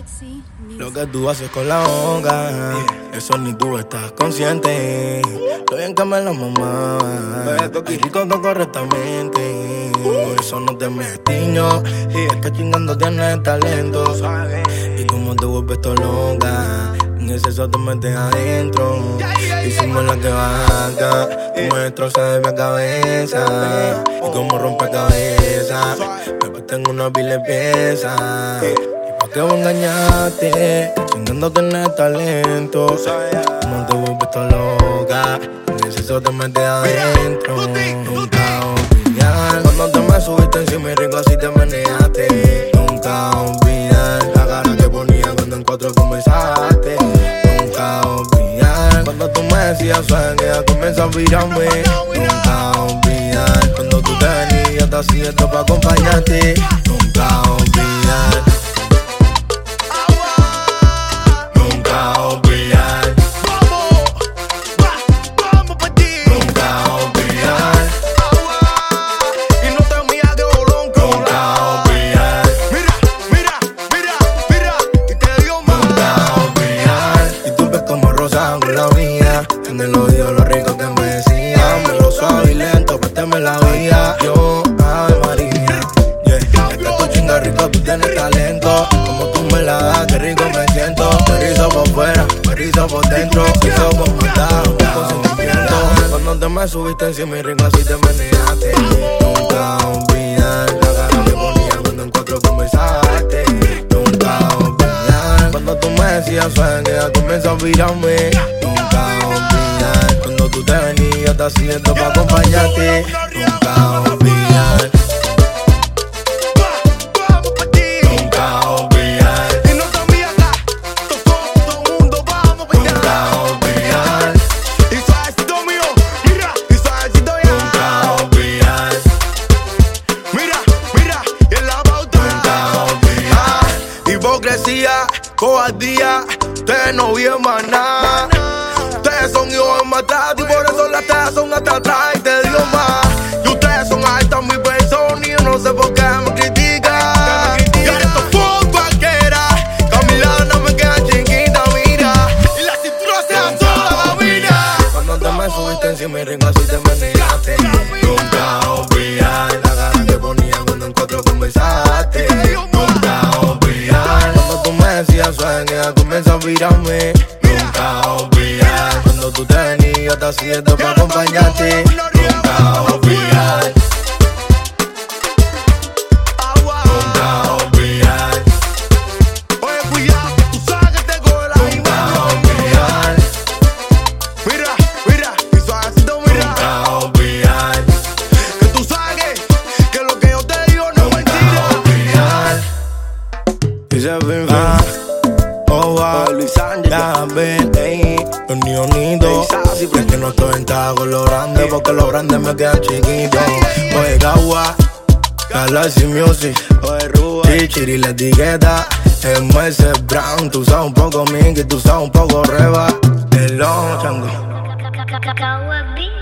Lo que tú haces con la boca, eso ni tú estás consciente. Lo bien que me lo mamá, y rico todo correctamente. Por eso no te metiño, y es que chingando tienes talento. Y como te vuelves todo loca, en ese te metes adentro. Hicimos la que vaca, tu maestro se de mi cabeza. Y como rompe cabeza, después tengo una pila de piezas. Que vos engañaste, chingando tenés talento. Como te vuelves toda loca, en ese te metes adentro. Nunca olvidar cuando te me subiste encima y rico así te meneaste. Nunca olvidar la cara que ponía cuando en cuatro comenzaste. Nunca olvidar cuando tú me decías suave que ya comienza a virarme. Nunca olvidar cuando tú te venías te hacía esto pa' acompañarte. Nunca olvidar. En el oído lo rico que me decía, me lo suave y lento, préstame la vida. Yo, ay María, yeah. Es que tú chingas rico, tú tienes talento. Como tú me la das, qué rico me siento. Me rizo por fuera, me rizo por dentro. Rizo por matar, con sentimiento. Cuando te me subiste encima y rico así te meneaste. Nunca olvidar la cara que ponía cuando en cuatro conversaste. Nunca olvidar cuando tú me decías suave que ya comienza a virarme. Cuando tú te venías te hacía esto pa' acompañarte. Nunca olvidar. Nunca olvidar. Y no te acá, todo el mundo vamos pa' allá. Nunca olvidar. Y suavecito mío, mira, y suavecito ya. Nunca olvidar. Mira, mira, y en la pauta. Nunca olvidar. Hipocresía, cobardía, ustedes no viven más nada. Ustedes son hijos de matar y por eso las tejas son hasta atrás y te digo más. Y ustedes son altas mi persona y yo no sé por qué me critican. Y ahora esto fue cualquiera, que a mi lado no me queda chiquita, mira. Y la cintura se da sola, mira. Cuando te me subiste encima y rico así te meneaste. Nunca olvidar la cara que ponía cuando en cuatro conversaste. Nunca olvidar cuando tú me decías suave que ya comienza a virarme. Nunca olvidar cuando tú te venías te hacía esto pa' acompañarte. Nunca olvidar. Nunca olvidar. Oye, cuidado, que tú sabes que te coge la Nunca olvidar. Mira, mira, y suavecito, mira. Nunca olvidar. Que tú sabes que lo que yo te digo no es mentira. Nunca olvidar. Dice Vince, oh wow, ya ven, ey, los nionitos. Es que no estoy en con lo grande, porque lo grande me queda chiquito. Oye, Gawa, Galaxy Music, oye, Ruba, Chichiri, la etiqueta. MS Brown, tú sabes un poco Minky, tú sabes un poco Reba. El chango. Kawabi.